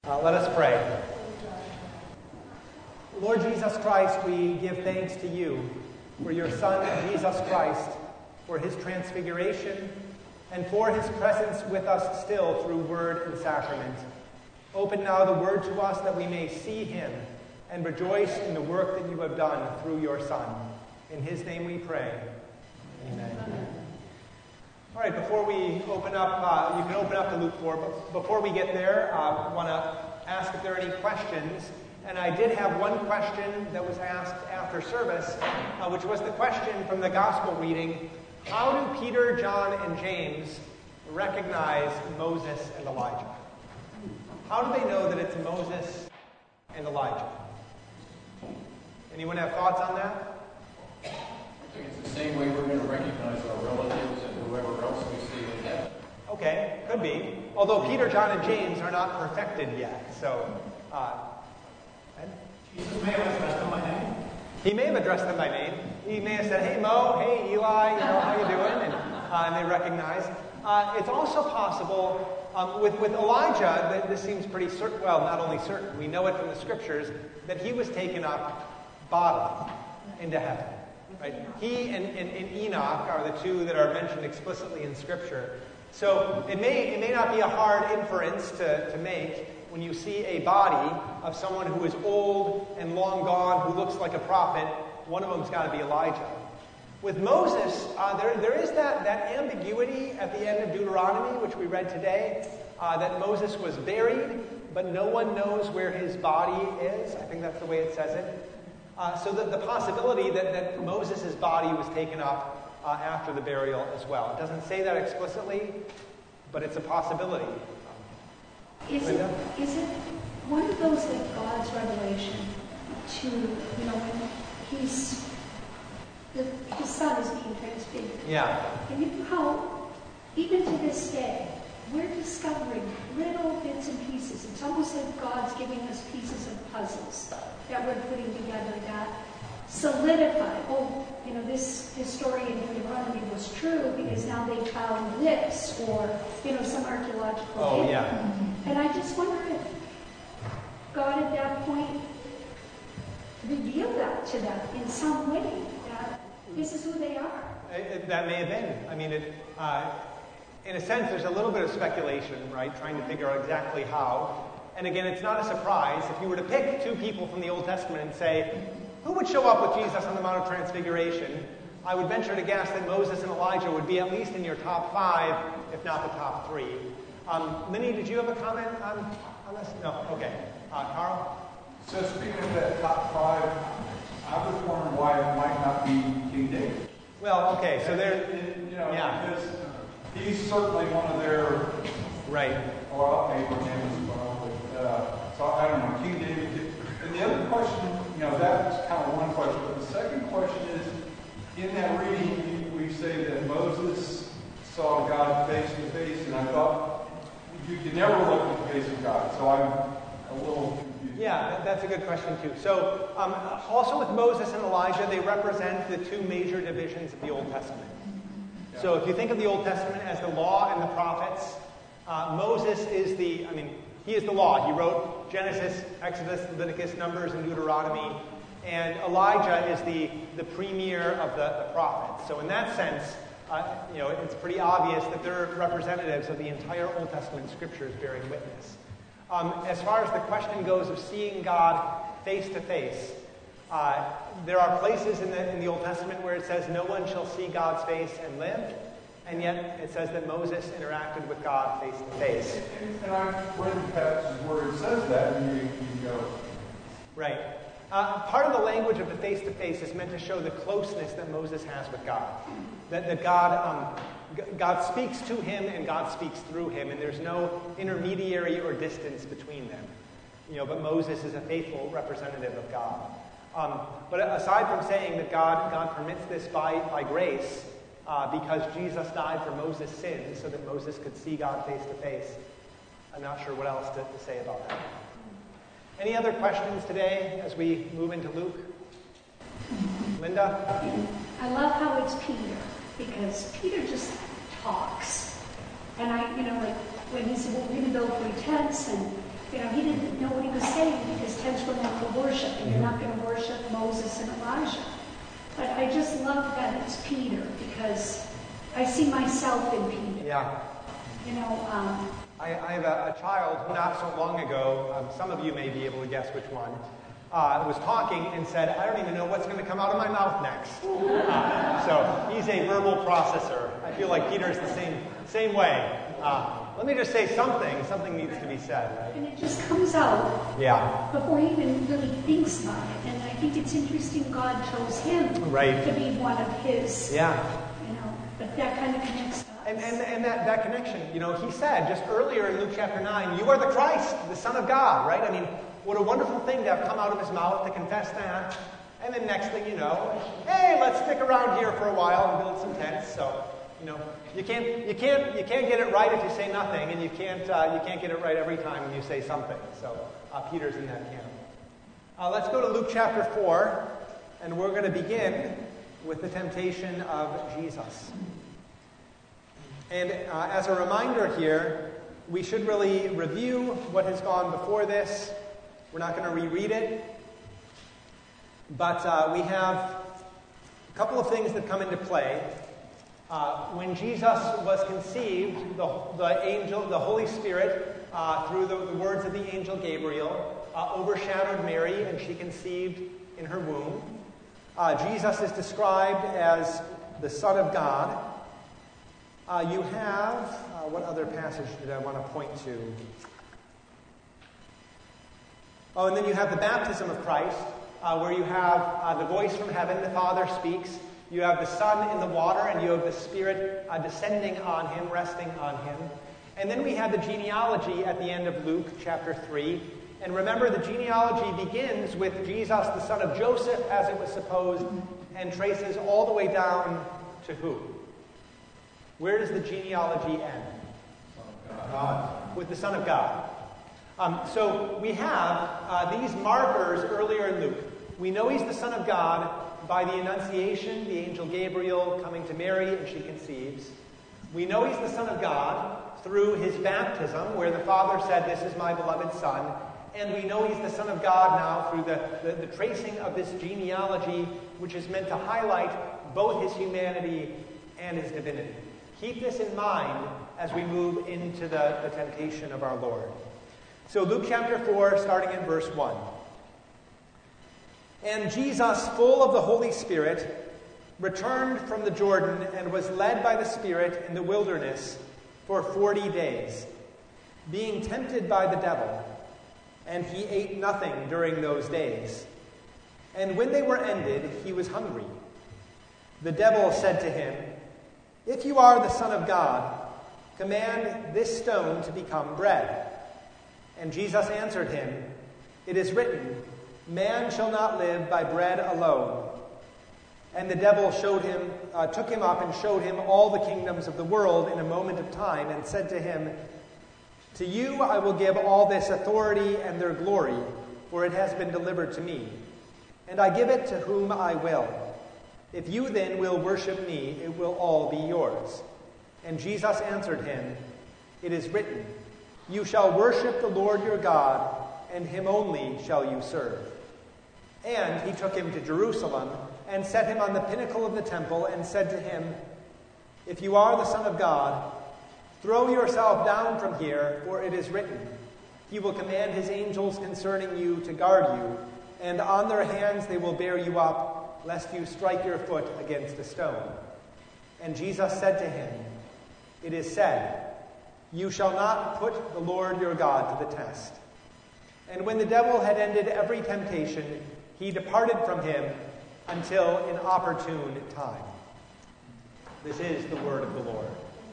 Let us pray. Lord Jesus Christ, we give thanks to you for your Son, Jesus Christ, for his transfiguration, and for his presence with us still through word and sacrament. Open now the word to us that we may see him and rejoice in the work that you have done through your Son. In his name we pray. Amen. All right, before we open up, you can open up to Luke 4, but before we get there, I want to ask if there are any questions. And I did have one question that was asked after service, which was the question from the gospel reading: how do Peter, John, and James recognize Moses and Elijah? How do they know that it's Moses and Elijah? Anyone have thoughts on that? I think it's the same way we're going to recognize our relatives and whoever else we see in heaven. Okay, could be. Although Peter, John, and James are not perfected yet, so... Jesus may have addressed them by name. He may have addressed them by name. He may have said, "Hey Mo, hey Eli, how you doing?" And they recognize. It's also possible with Elijah that this seems pretty certain. Well, not only certain, we know it from the scriptures that he was taken up bodily into heaven. Right? He and Enoch are the two that are mentioned explicitly in Scripture. So it may not be a hard inference to make when you see a body of someone who is old and long gone, who looks like a prophet. One of them's got to be Elijah. With Moses, there is that ambiguity at the end of Deuteronomy, which we read today, that Moses was buried, but no one knows where his body is. I think that's the way it says it. So the possibility that Moses' body was taken up after the burial as well. It doesn't say that explicitly, but it's a possibility. Is it one of those that God's revelation to, when his son is being transfigured? Yeah. And you know how, even to this day, we're discovering little bits and pieces. It's almost like God's giving us pieces of puzzles that we're putting together that solidify, this story in Deuteronomy was true because now they found this, or, some archaeological data. Yeah. And I just wonder if God at that point revealed that to them in some way, that this is who they are. That may have been. I mean, in a sense, there's a little bit of speculation, right, trying to figure out exactly how. And again, it's not a surprise. If you were to pick two people from the Old Testament and say, who would show up with Jesus on the Mount of Transfiguration, I would venture to guess that Moses and Elijah would be at least in your top 5, if not the top 3. Minnie, did you have a comment on this? No? Okay. Carl? So speaking of that top 5, I was wondering why it might not be King David. Well, okay, so there... Because he's certainly one of their... Right. Well, Abraham as well. But, so I don't know, King David... And the other question, that's kind of one question. But the second question is, in that reading, we say that Moses saw God face to face, and I thought you could never look at the face of God. So I'm a little confused. Yeah, that's a good question too. So also with Moses and Elijah, they represent the two major divisions of the Old Testament. Yeah. So if you think of the Old Testament as the law and the prophets, Moses is he is the law. He wrote Genesis, Exodus, Leviticus, Numbers, and Deuteronomy. And Elijah is the premier of the prophets. So in that sense, it's pretty obvious that they're representatives of the entire Old Testament scriptures bearing witness. As far as the question goes of seeing God face to face, there are places in the Old Testament where it says no one shall see God's face and live, and yet it says that Moses interacted with God face to face. And I've read passages where it says that, and you go... Right. Part of the language of the face-to-face is meant to show the closeness that Moses has with God. That God speaks to him and God speaks through him, and there's no intermediary or distance between them. But Moses is a faithful representative of God. But aside from saying that God permits this by grace, because Jesus died for Moses' sins so that Moses could see God face to face, I'm not sure what else to say about that. Any other questions today as we move into Luke? Linda? I love how it's Peter, because Peter just talks. And when he said, well, we're going to build 3 tents, and, he didn't didn't know what he was saying because tents were meant for worship, and you're not going to worship Moses and Elijah. But I just love that it's Peter because I see myself in Peter. Yeah. You know, I have a child who not so long ago, some of you may be able to guess which one, was talking and said, I don't even know what's going to come out of my mouth next. So he's a verbal processor. I feel like Peter's the same way. Let me just say something needs to be said, right? and it just comes out Yeah, before he even really thinks about it. And I think it's interesting God chose him Right. to be one of his, yeah. you know, but that kind of connects to us. And that connection, you know, he said just earlier in Luke chapter 9, you are the Christ, the Son of God, right? I mean, what a wonderful thing to have come out of his mouth to confess that. And then next thing you know, hey, let's stick around here for a while and build some tents. So, you know, you can't get it right if you say nothing, and you can't get it right every time when you say something. So Peter's in that camp. Let's go to Luke chapter 4, and we're going to begin with the temptation of Jesus. And as a reminder here, we should really review what has gone before this. We're not going to reread it. But we have a couple of things that come into play. When Jesus was conceived, the Holy Spirit, through the words of the angel Gabriel, overshadowed Mary, and she conceived in her womb. Jesus is described as the Son of God. You have, what other passage did I want to point to? Oh, and then you have the baptism of Christ, where you have the voice from heaven, the Father speaks. You have the Son in the water, and you have the Spirit descending on him, resting on him. And then we have the genealogy at the end of Luke chapter 3. And remember, the genealogy begins with Jesus, the son of Joseph, as it was supposed, and traces all the way down to who? Where does the genealogy end? God. With the Son of God. So we have these markers earlier in Luke. We know he's the Son of God by the Annunciation, the angel Gabriel coming to Mary, and she conceives. We know he's the Son of God through his baptism, where the Father said, "This is my beloved Son." And we know he's the Son of God now through the tracing of this genealogy, which is meant to highlight both his humanity and his divinity. Keep this in mind as we move into the temptation of our Lord. So Luke chapter 4, starting in verse 1. And Jesus, full of the Holy Spirit, returned from the Jordan and was led by the Spirit in the wilderness for 40 days, being tempted by the devil. And he ate nothing during those days. And when they were ended, he was hungry. The devil said to him, "If you are the Son of God, command this stone to become bread." And Jesus answered him, "It is written, man shall not live by bread alone." And the devil took him up and showed him all the kingdoms of the world in a moment of time, and said to him, "To you I will give all this authority and their glory, for it has been delivered to me. And I give it to whom I will. If you then will worship me, it will all be yours." And Jesus answered him, "It is written, you shall worship the Lord your God, and him only shall you serve." And he took him to Jerusalem, and set him on the pinnacle of the temple, and said to him, "If you are the Son of God, throw yourself down from here, for it is written, he will command his angels concerning you to guard you, and on their hands they will bear you up, lest you strike your foot against a stone." And Jesus said to him, "It is said, you shall not put the Lord your God to the test." And when the devil had ended every temptation, he departed from him until an opportune time. This is the word of the Lord.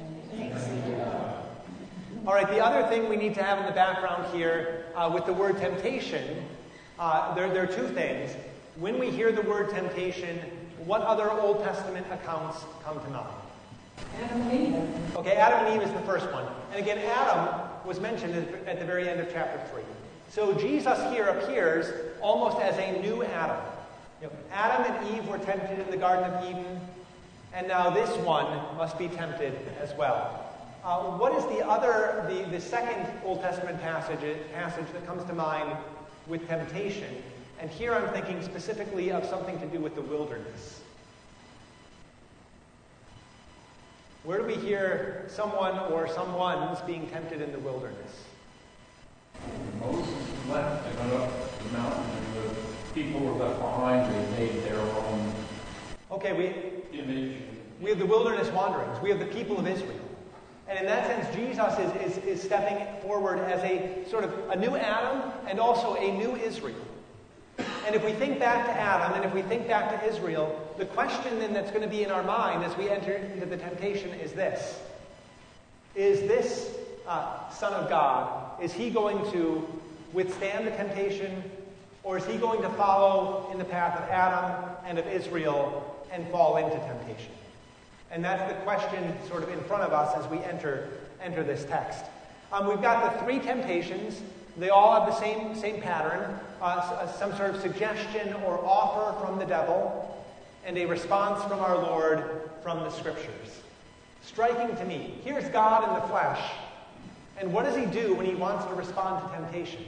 All right, the other thing we need to have in the background here with the word temptation, there are two things. When we hear the word temptation, what other Old Testament accounts come to mind? Adam and Eve. Okay, Adam and Eve is the first one. And again, Adam was mentioned at the very end of chapter 3. So Jesus here appears almost as a new Adam. You know, Adam and Eve were tempted in the Garden of Eden, and now this one must be tempted as well. What is the second Old Testament passage that comes to mind with temptation? And here I'm thinking specifically of something to do with the wilderness. Where do we hear someone or someones being tempted in the wilderness? Moses left to go up the mountain, and the people were left behind. They made their own image. We have the wilderness wanderings. We have the people of Israel. And in that sense, Jesus is stepping forward as a sort of a new Adam and also a new Israel. And if we think back to Adam and if we think back to Israel, the question then that's going to be in our mind as we enter into the temptation is this. Is this Son of God, is he going to withstand the temptation, or is he going to follow in the path of Adam and of Israel and fall into temptation? And that's the question sort of in front of us as we enter this text. We've got the three temptations. They all have the same pattern, some sort of suggestion or offer from the devil, and a response from our Lord from the Scriptures. Striking to me. Here's God in the flesh. And what does he do when he wants to respond to temptation?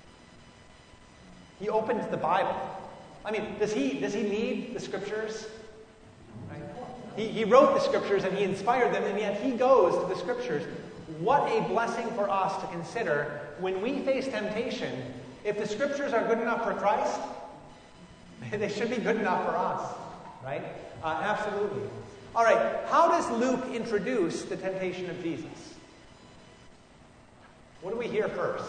He opens the Bible. I mean, does he need the Scriptures? Right? He wrote the Scriptures and he inspired them, and yet he goes to the Scriptures. What a blessing for us to consider when we face temptation. If the Scriptures are good enough for Christ, they should be good enough for us, right? Absolutely. All right, how does Luke introduce the temptation of Jesus? What do we hear first?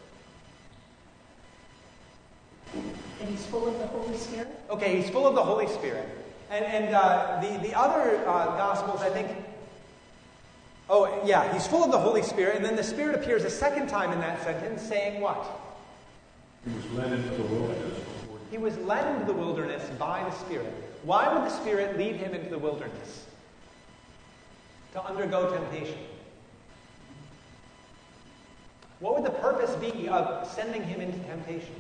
That he's full of the Holy Spirit? Okay, he's full of the Holy Spirit. And the other Gospels, I think... Oh, yeah, he's full of the Holy Spirit, and then the Spirit appears a second time in that sentence, saying what? He was led into the wilderness. He was led into the wilderness by the Spirit. Why would the Spirit lead him into the wilderness? To undergo temptation. What would the purpose be of sending him into temptation?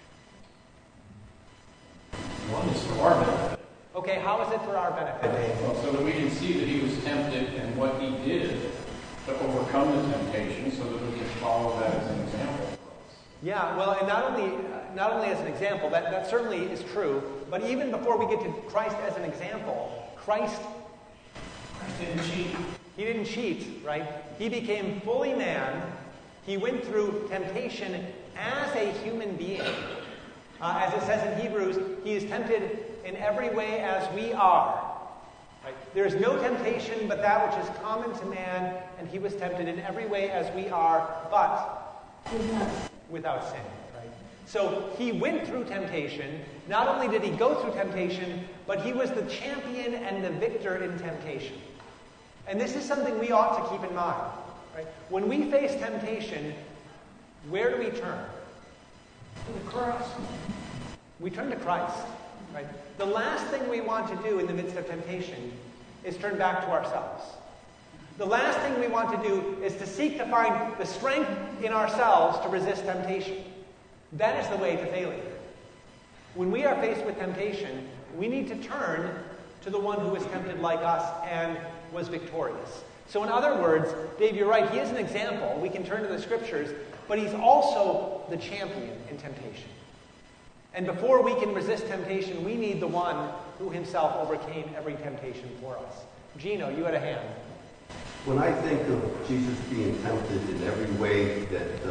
One is for our benefit. Okay, how is it for our benefit, Dave? Well, so that we can see that he was tempted and what he did to overcome the temptation, so that we can follow that as an example for us. Yeah, well, and not only as an example, that certainly is true, but even before we get to Christ as an example, Christ didn't cheat. He didn't cheat, right? He became fully man. He went through temptation as a human being. As it says in Hebrews, he is tempted in every way as we are. Right? There is no temptation but that which is common to man, and he was tempted in every way as we are, but without sin. Right? So he went through temptation. Not only did he go through temptation, but he was the champion and the victor in temptation. And this is something we ought to keep in mind. Right? When we face temptation, where do we turn? To the cross. We turn to Christ. Right? The last thing we want to do in the midst of temptation is turn back to ourselves. The last thing we want to do is to seek to find the strength in ourselves to resist temptation. That is the way to failure. When we are faced with temptation, we need to turn to the one who was tempted like us and was victorious. So in other words, Dave, you're right, he is an example. We can turn to the Scriptures, but he's also the champion in temptation. And before we can resist temptation, we need the one who himself overcame every temptation for us. Gino, you had a hand. When I think of Jesus being tempted in every way that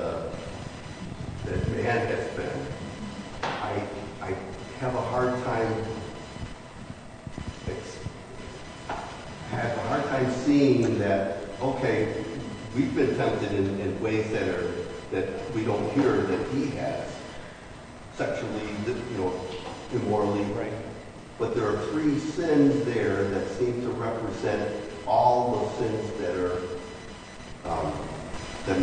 man has been, I have a hard time seeing that, okay, we've been tempted in ways that we don't hear that he has. Sexually, immorally, right? But there are three sins there that seem to represent all the sins that are that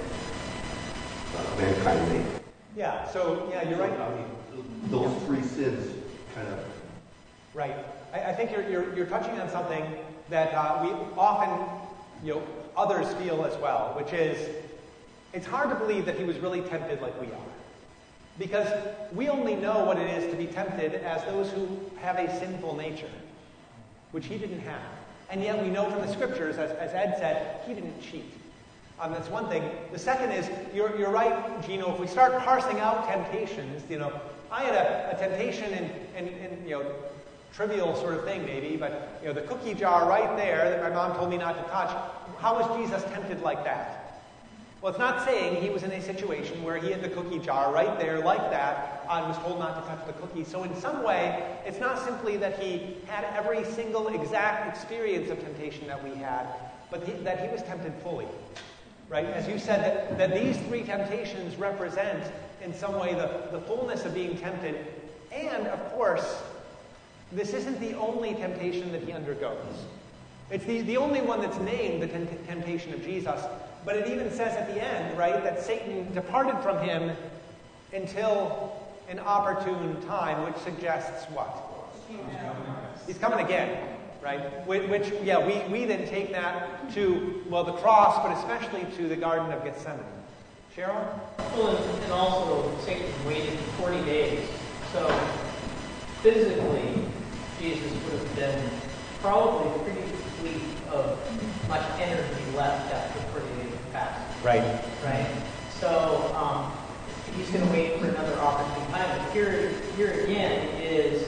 mankind made. Yeah. So you're right. I mean, those three sins kind of. Right. I think you're touching on something that we often, others feel as well, which is it's hard to believe that he was really tempted like we are. Because we only know what it is to be tempted as those who have a sinful nature, which he didn't have. And yet we know from the scriptures, as Ed said, he didn't cheat. That's one thing. The second is, you're right, Gino, if we start parsing out temptations, I had a temptation in trivial sort of thing maybe, but the cookie jar right there that my mom told me not to touch, how was Jesus tempted like that? Well, it's not saying he was in a situation where he had the cookie jar right there like that and was told not to touch the cookie. So in some way, it's not simply that he had every single exact experience of temptation that we had, but that he was tempted fully. Right? As you said, that these three temptations represent in some way the fullness of being tempted. And, of course, this isn't the only temptation that he undergoes. It's the only one that's named the temptation of Jesus. But it even says at the end, right, that Satan departed from him until an opportune time, which suggests what? He's coming again, right? Which we then take that to, the cross, but especially to the Garden of Gethsemane. Cheryl? Well, and also Satan waited 40 days. So physically, Jesus would have been probably pretty depleted of much energy left after 40 days of fast. Right. Right? So he's going to wait for another opportune time. But here again is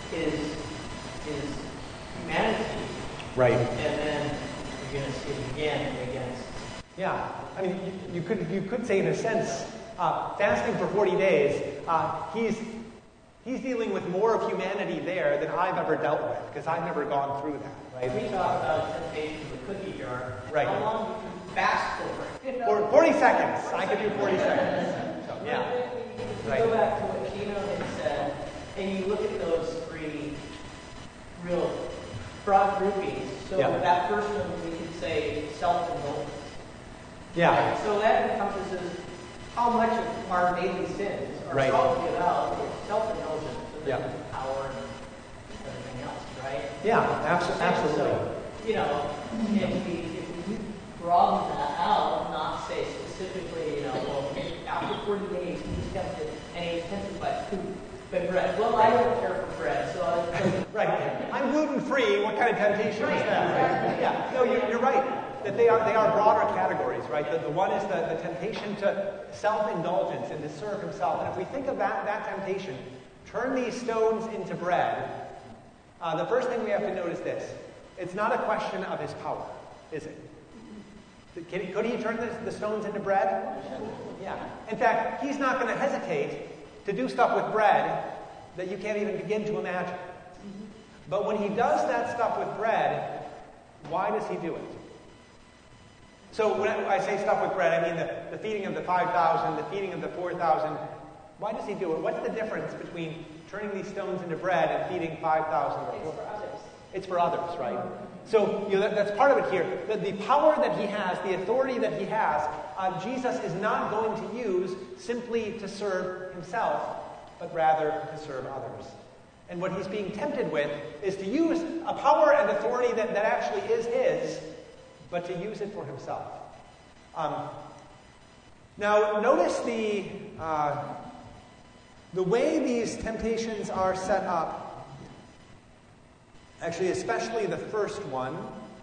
humanity. Right. And then you're going to see it again and again. Yeah. I mean, you could say in a sense, fasting for 40 days, he's dealing with more of humanity there than I've ever dealt with, because I've never gone through that. Right? We talk about temptation of the cookie jar. Right. How long do you fast for? For 40 seconds. I could do 40 seconds. So, yeah. Right. Go back to what Gino had said, and you look at those three real broad groupings. So that first one, we could say self-indulgence. Yeah. Right? So that encompasses how much of our daily sins are self-given self-indulgence, so then power and everything else, right? Yeah, absolutely. So, if we broaden that out, not say specifically, after 40 days, he's tempted, and he's tempted by food. But bread. Well, I don't care for bread, so right. I'm gluten-free. What kind of temptation is that? Right? Yeah. No, you're right. That they are broader categories, right? The one is the temptation to self-indulgence and to serve himself. And if we think of that temptation, turn these stones into bread, the first thing we have to note is this. It's not a question of his power, is it? Could he turn the stones into bread? Yeah. In fact, he's not going to hesitate to do stuff with bread that you can't even begin to imagine. But when he does that stuff with bread, why does he do it? So when I say stuff with bread, I mean the feeding of the 5,000, the feeding of the 4,000. Why does he do it? What's the difference between turning these stones into bread and feeding 5,000? It's for others. It's for others, right? So that's part of it here. The power that he has, the authority that he has, Jesus is not going to use simply to serve himself, but rather to serve others. And what he's being tempted with is to use a power and authority that actually is his, but to use it for himself. Now, notice the way these temptations are set up. Actually, especially the first one.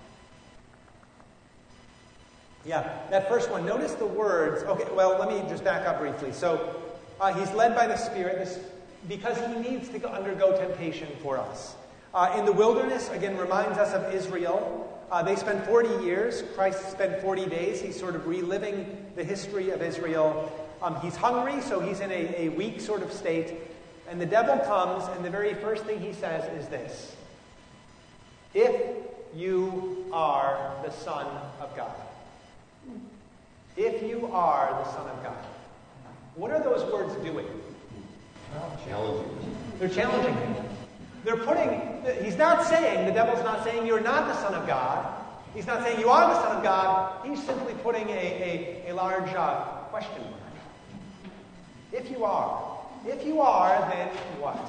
Yeah, that first one. Notice the words. Okay, well, let me just back up briefly. So, he's led by the Spirit because he needs to undergo temptation for us. In the wilderness, again, reminds us of Israel. They spent 40 years. Christ spent 40 days. He's sort of reliving the history of Israel. He's hungry, so he's in a weak sort of state. And the devil comes, and the very first thing he says is this: if you are the Son of God. If you are the Son of God. What are those words doing? Challenging. They're challenging him. He's not saying, the devil's not saying you're not the Son of God. He's not saying you are the Son of God. He's simply putting a large question mark. If you are, then what?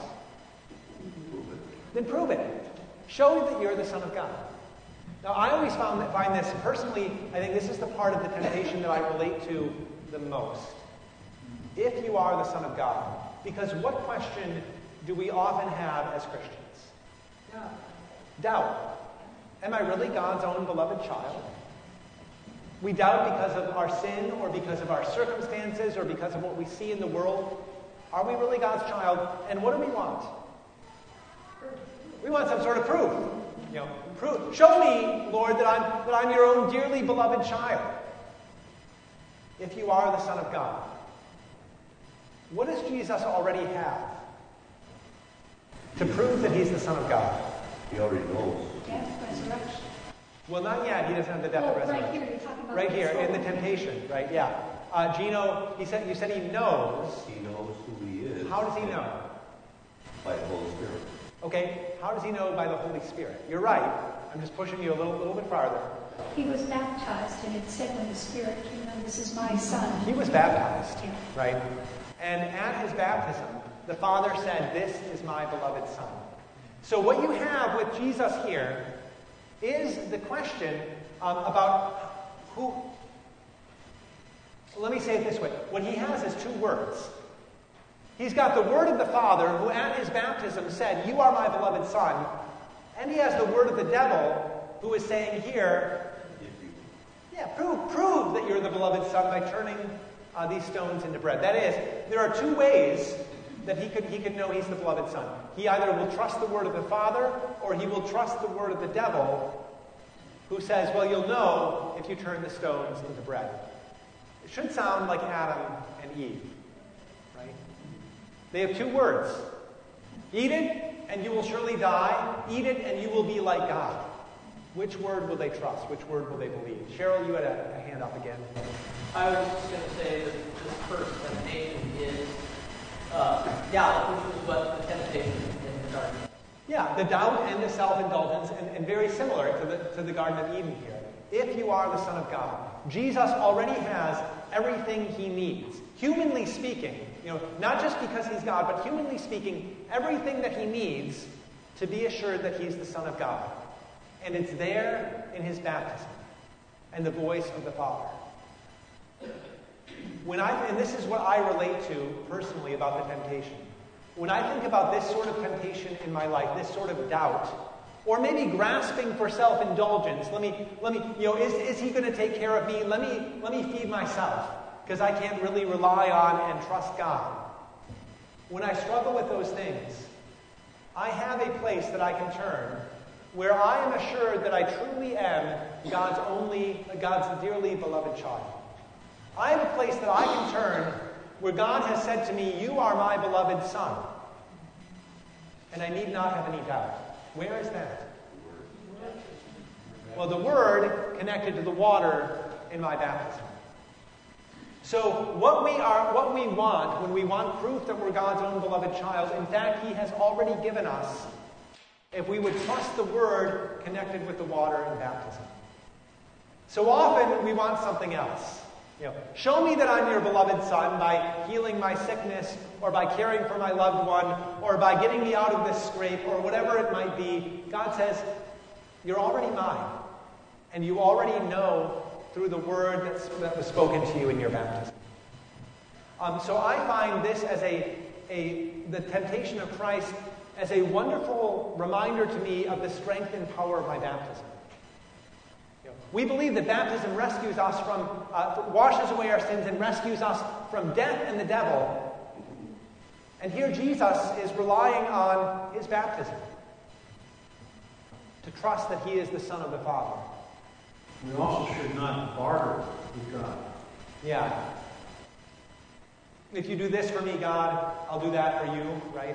Then prove it. Show that you're the Son of God. Now, I always find this, personally, I think this is the part of the temptation that I relate to the most. If you are the Son of God. Because what question do we often have as Christians? Doubt. Am I really God's own beloved child? We doubt because of our sin or because of our circumstances or because of what we see in the world. Are we really God's child? And what do we want? We want some sort of proof. Proof. Show me, Lord, that I'm your own dearly beloved child. If you are the Son of God. What does Jesus already have to prove that he's the Son of God? He already knows. Death, resurrection. Well, not yet. He doesn't have the death and resurrection. Right here, you're talking about right here, in the temptation, right? Yeah. Gino, you said he knows. He knows who he is. How does he know? By the Holy Spirit. Okay, how does he know? By the Holy Spirit. You're right. I'm just pushing you a little bit farther. He was baptized, and it said when the Spirit came on, this is my Son. He was baptized, right? And at his baptism, the Father said, this is my beloved Son. So what you have with Jesus here is the question about who... Let me say it this way. What he has is two words. He's got the word of the Father, who at his baptism said, you are my beloved Son. And he has the word of the devil, who is saying here, prove that you're the beloved Son by turning these stones into bread. That is, there are two ways that he could know he's the beloved Son. He either will trust the word of the Father, or he will trust the word of the devil, who says, well, you'll know if you turn the stones into bread. It should sound like Adam and Eve, right? They have two words. Eat it, and you will surely die. Eat it, and you will be like God. Which word will they trust? Which word will they believe? Cheryl, you had a hand up again. I was just going to say that this first temptation is doubt, which was what the temptation in the garden. Yeah, the doubt and the self-indulgence, and very similar to the Garden of Eden here. If you are the Son of God, Jesus already has everything he needs. Humanly speaking, not just because he's God, but humanly speaking, everything that he needs to be assured that he's the Son of God. And it's there in his baptism and the voice of the Father. And this is what I relate to personally about the temptation. When I think about this sort of temptation in my life, this sort of doubt, or maybe grasping for self-indulgence, is he going to take care of me? Let me feed myself, because I can't really rely on and trust God. When I struggle with those things, I have a place that I can turn where I am assured that I truly am God's dearly beloved child. I have a place that I can turn where God has said to me, you are my beloved Son. And I need not have any doubt. Where is that? Well, the Word connected to the water in my baptism. So what we want when we want proof that we're God's own beloved child, in fact, he has already given us if we would trust the Word connected with the water in baptism. So often we want something else. Show me that I'm your beloved Son by healing my sickness, or by caring for my loved one, or by getting me out of this scrape, or whatever it might be. God says, you're already mine. And you already know through the word that was spoken to you in your baptism. So I find this as the temptation of Christ as a wonderful reminder to me of the strength and power of my baptism. We believe that baptism rescues us washes away our sins and rescues us from death and the devil. And here Jesus is relying on his baptism to trust that he is the Son of the Father. We also should not barter with God. Yeah. If you do this for me, God, I'll do that for you, right?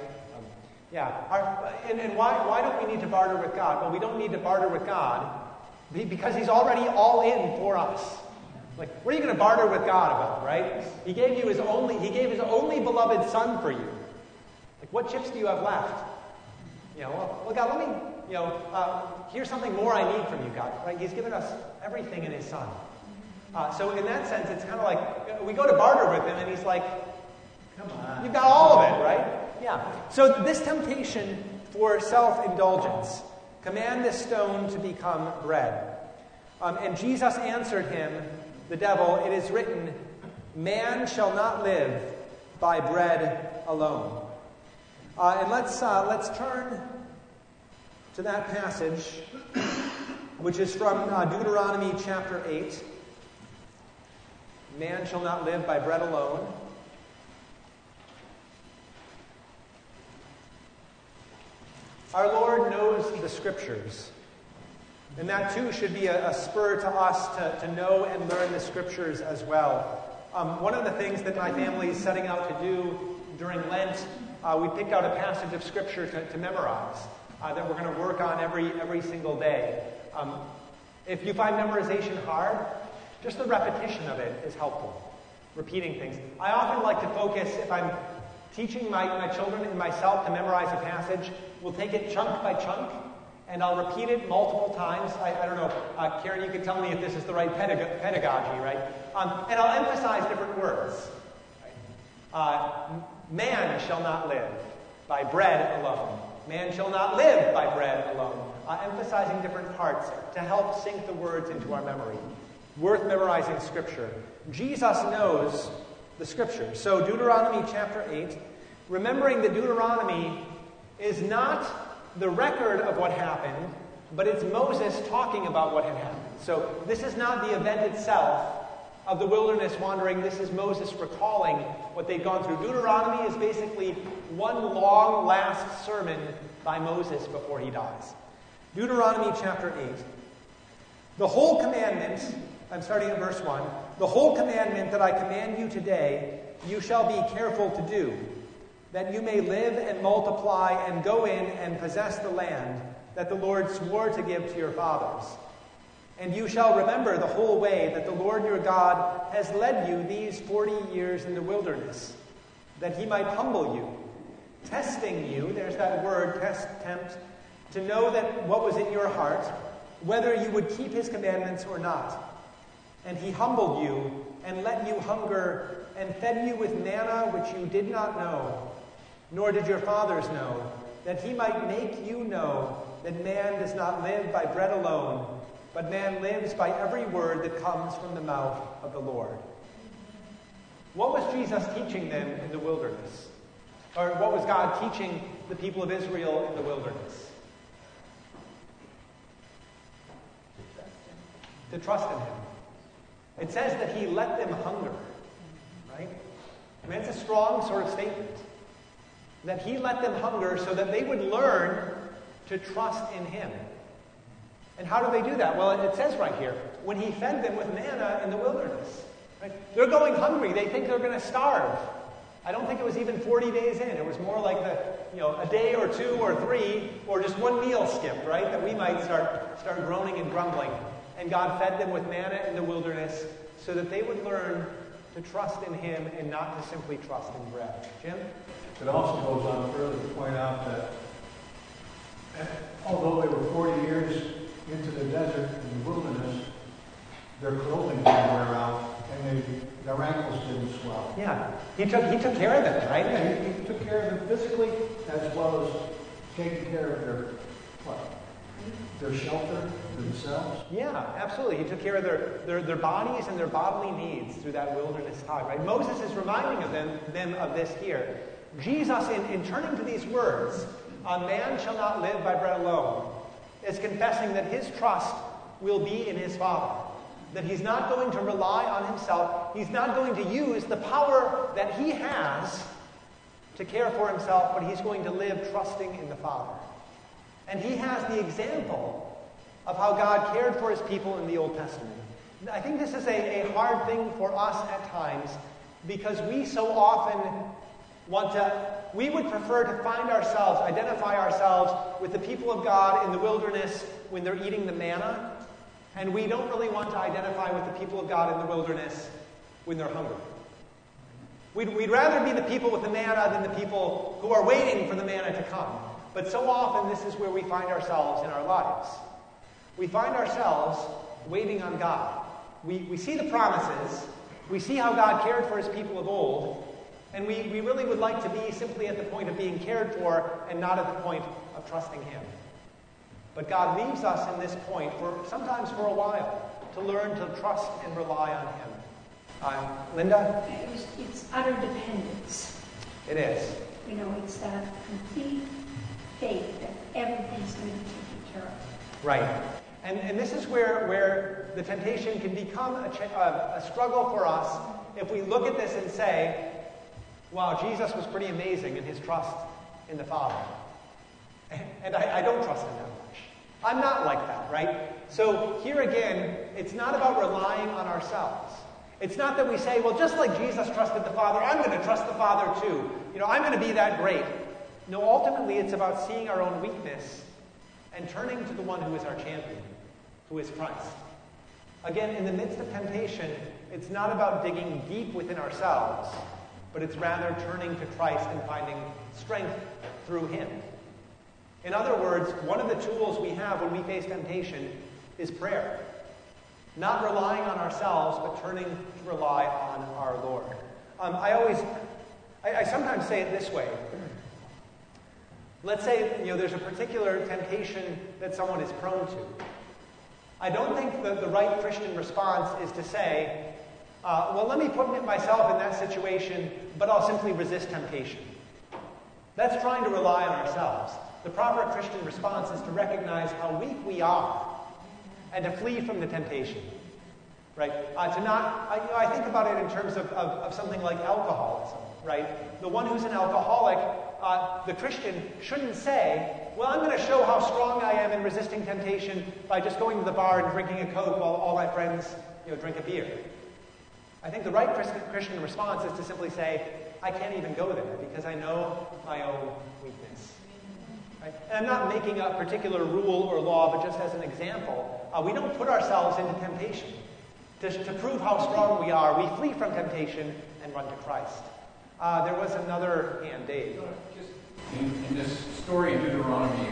And why don't we need to barter with God? Well, we don't need to barter with God because he's already all in for us. Like, what are you going to barter with God about, right? He gave his only beloved Son for you. Like, what chips do you have left? Well, God, let me, here's something more I need from you, God, right? He's given us everything in his Son. So in that sense, it's kind of like, we go to barter with him, and he's like, come on, you've got all of it, right? Yeah. So this temptation for self-indulgence, command this stone to become bread. And Jesus answered him, the devil, it is written, man shall not live by bread alone. And let's turn to that passage which is from Deuteronomy chapter 8. Man shall not live by bread alone. Our Lord knows the Scriptures. And that too should be a spur to us to know and learn the Scriptures as well. One of the things that my family is setting out to do during Lent, we picked out a passage of Scripture to memorize that we're going to work on every single day. If you find memorization hard, just the repetition of it is helpful. Repeating things. I often like to focus, if I'm teaching my children and myself to memorize a passage, we'll take it chunk by chunk, and I'll repeat it multiple times. I don't know, Karen, you can tell me if this is the right pedagogy, right? And I'll emphasize different words. Man shall not live by bread alone. Man shall not live by bread alone. Emphasizing different parts to help sink the words into our memory. Worth memorizing Scripture. Jesus knows the Scripture. So Deuteronomy chapter 8, remembering that Deuteronomy is not the record of what happened, but it's Moses talking about what had happened. So this is not the event itself of the wilderness wandering. This is Moses recalling what they'd gone through. Deuteronomy is basically one long last sermon by Moses before he dies. Deuteronomy chapter 8. The whole commandment, I'm starting at verse 1, the whole commandment that I command you today, you shall be careful to do, that you may live and multiply and go in and possess the land that the Lord swore to give to your fathers. And you shall remember the whole way that the Lord your God has led you these 40 years in the wilderness, that he might humble you, testing you, there's that word, test, tempt, to know that what was in your heart, whether you would keep his commandments or not. And he humbled you and let you hunger and fed you with manna which you did not know, nor did your fathers know, that he might make you know that man does not live by bread alone, but man lives by every word that comes from the mouth of the Lord. What was Jesus teaching them in the wilderness? Or what was God teaching the people of Israel in the wilderness? To trust in him. It says that he let them hunger, right? I mean, it's a strong sort of statement. That he let them hunger so that they would learn to trust in him. And how do they do that? Well, it says right here, when he fed them with manna in the wilderness. Right? They're going hungry. They think they're going to starve. I don't think it was even 40 days in. It was more like a day or two or three, or just one meal skipped, right? That we might start groaning and grumbling. And God fed them with manna in the wilderness so that they would learn to trust in him and not to simply trust in bread. Jim? It also goes on further to point out that although they were 40 years into the desert in the wilderness, their clothing didn't wear out and their ankles didn't swell. Yeah, he took care of them, right? Yeah, he took care of them physically as well as taking care of their shelter themselves. Yeah, absolutely. He took care of their bodies and their bodily needs through that wilderness time, right? Moses is reminding of them of this here. Jesus, in turning to these words, "A man shall not live by bread alone," is confessing that his trust will be in his Father. That he's not going to rely on himself. He's not going to use the power that he has to care for himself, but he's going to live trusting in the Father. And he has the example of how God cared for his people in the Old Testament. I think this is a hard thing for us at times because we so often we would prefer to identify ourselves with the people of God in the wilderness when they're eating the manna, and we don't really want to identify with the people of God in the wilderness when they're hungry. We'd rather be the people with the manna than the people who are waiting for the manna to come. But so often this is where we find ourselves in our lives. We find ourselves waiting on God. We see the promises, we see how God cared for his people of old, and we really would like to be simply at the point of being cared for and not at the point of trusting him. But God leaves us in this point, sometimes for a while, to learn to trust and rely on him. Linda? It's utter dependence. It is. It's that complete faith that everything's going to be taken care of. Right. And this is where the temptation can become a struggle for us if we look at this and say, wow, Jesus was pretty amazing in his trust in the Father. And I don't trust him that much. I'm not like that, right? So here again, it's not about relying on ourselves. It's not that we say, well, just like Jesus trusted the Father, I'm going to trust the Father too. I'm going to be that great. No, ultimately, it's about seeing our own weakness and turning to the one who is our champion, who is Christ. Again, in the midst of temptation, it's not about digging deep within ourselves, but it's rather turning to Christ and finding strength through him. In other words, one of the tools we have when we face temptation is prayer. Not relying on ourselves, but turning to rely on our Lord. I sometimes say it this way. Let's say there's a particular temptation that someone is prone to. I don't think that the right Christian response is to say, well, let me put myself in that situation, but I'll simply resist temptation. That's trying to rely on ourselves. The proper Christian response is to recognize how weak we are and to flee from the temptation. Right? I think about it in terms of something like alcoholism. Right? The one who's an alcoholic, the Christian shouldn't say, well, I'm going to show how strong I am in resisting temptation by just going to the bar and drinking a Coke while all my friends drink a beer. I think the right Christian response is to simply say, I can't even go there because I know my own weakness. Right? And I'm not making a particular rule or law, but just as an example, we don't put ourselves into temptation. To prove how strong we are, we flee from temptation and run to Christ. There was another hand, Dave. In this story in Deuteronomy,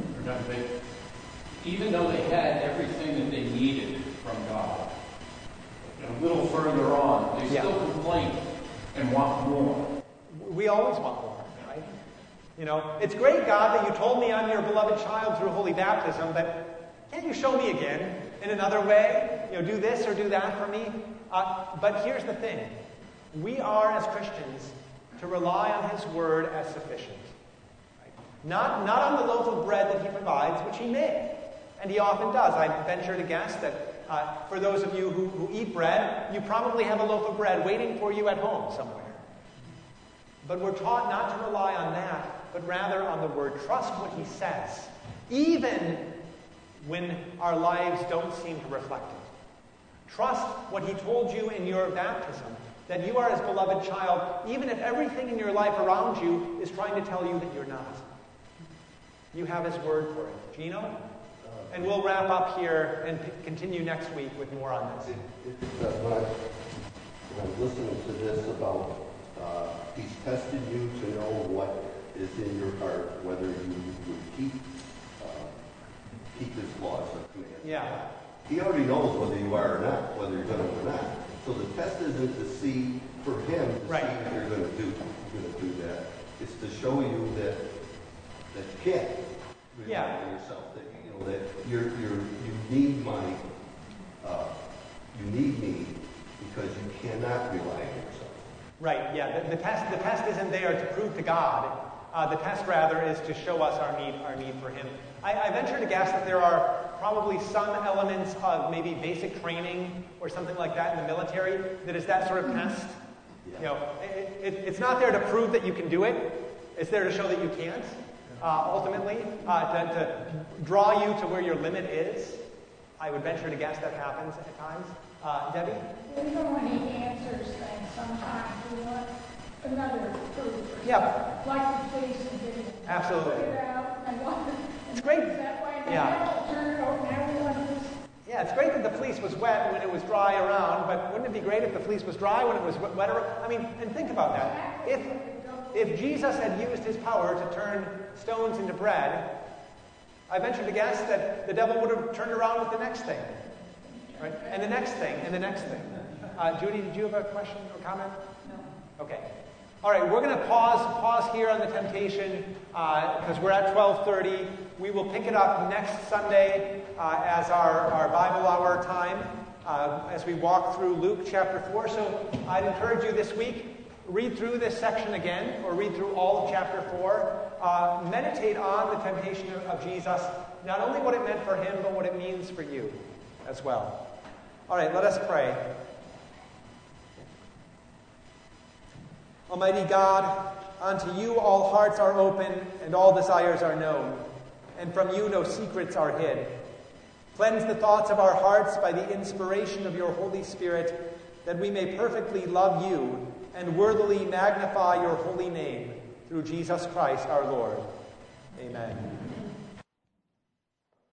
even though they had everything that they needed from God, a little further on, they still complain and want more. We always want more, right? It's great, God, that you told me I'm your beloved child through holy baptism, but can't you show me again in another way? Do this or do that for me? But here's the thing. We are, as Christians, to rely on his word as sufficient. Right? Not on the loaf of bread that he provides, which he may. And he often does. I venture to guess that for those of you who eat bread, you probably have a loaf of bread waiting for you at home somewhere. But we're taught not to rely on that, but rather on the word. Trust what he says, even when our lives don't seem to reflect it. Trust what he told you in your baptism, that you are his beloved child, even if everything in your life around you is trying to tell you that you're not. You have his word for it. Gino? And we'll wrap up here and continue next week with more on this. When I'm listening to this about he's tested you to know what is in your heart, whether you would keep his laws or commands. Yeah. He already knows whether you are or not, whether you're going to or not. So the test isn't to see for him to see if you're going to do that. It's to show you that you can't rely on yourself. That you need you need me because you cannot rely on yourself. Right. Yeah. The test isn't there to prove to God. The test rather is to show us our need for him. I venture to guess that there are probably some elements of maybe basic training or something like that in the military that is that sort of test. Yeah. It's not there to prove that you can do it. It's there to show that you can't. Ultimately, to draw you to where your limit is. I would venture to guess that happens at times. Debbie? We don't want any answers things sometimes. We want another proof. Yeah. Like the police and did it. Absolutely. Put it out and want it's great. That way. Yeah. Turn it over and everyone just... Yeah, it's great that the fleece was wet when it was dry around, but wouldn't it be great if the fleece was dry when it was wet around? I mean, and think about that. If Jesus had used his power to turn stones into bread, I venture to guess that the devil would have turned around with the next thing. Right? And the next thing, and the next thing. Judy, did you have a question or comment? No. Okay. All right, we're going to pause here on the temptation because we're at 12:30. We will pick it up next Sunday as our Bible hour time as we walk through Luke chapter 4. So I'd encourage you this week, read through this section again, or read through all of chapter 4. Meditate on the temptation of Jesus, not only what it meant for him, but what it means for you as well. All right, let us pray. Almighty God, unto you all hearts are open and all desires are known, and from you no secrets are hid. Cleanse the thoughts of our hearts by the inspiration of your Holy Spirit, that we may perfectly love you and worthily magnify your holy name, through Jesus Christ our Lord. Amen.